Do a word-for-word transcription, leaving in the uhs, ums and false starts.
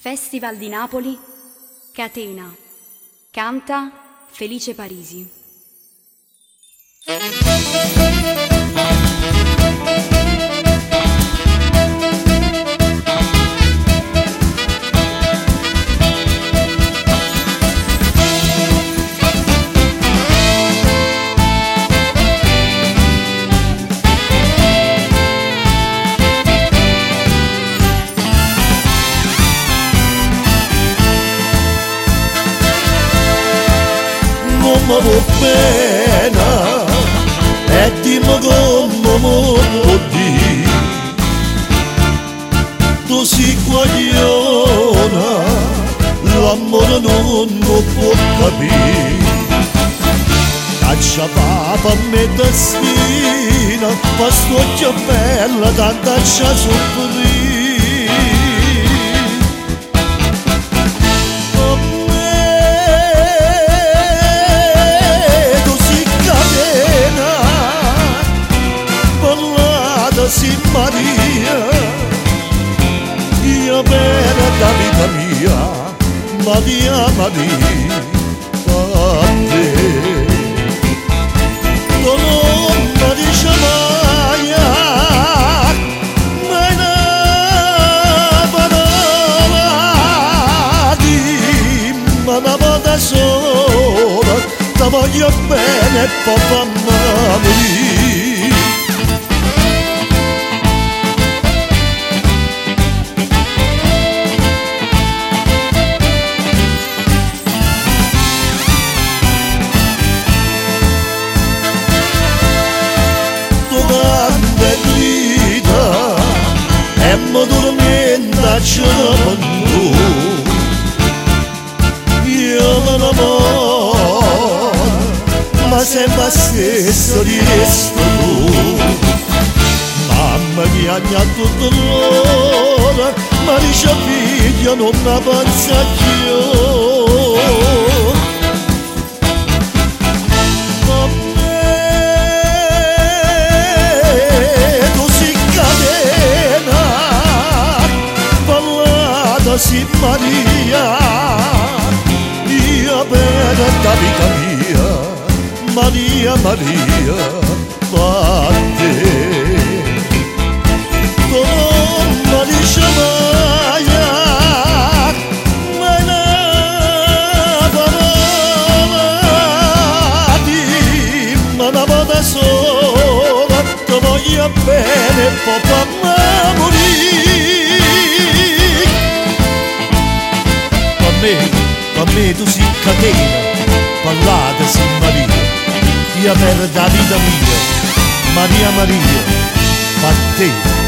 Festival di Napoli, Catena, canta Felice Parisi. Non mi può pena e dimmi come mi può dire tu sei guagliona, l'amore non mi può capire caccia papa a me destina ma sto bella tanta c'ha soffrire. Sì Maria, io bene da vita mia, Maria Maria, a te. Non mi dice mai, mai una parola, dimmi una volta sola, ti voglio bene papà morire. E mi tormenta c'è io non amore ma sempre stesso resto tu mamma che ha tutto l'ora ma dice figlio non ne pensa più. Sì Maria, io bene da vita mia, Maria Maria, a te. Tu non mi dici mai, mai una parola, dimmi una volta sola, ti voglio bene, papà morire. Per me tu sei catena, parlata sei Maria, io per la vita mia, Maria Maria, per te.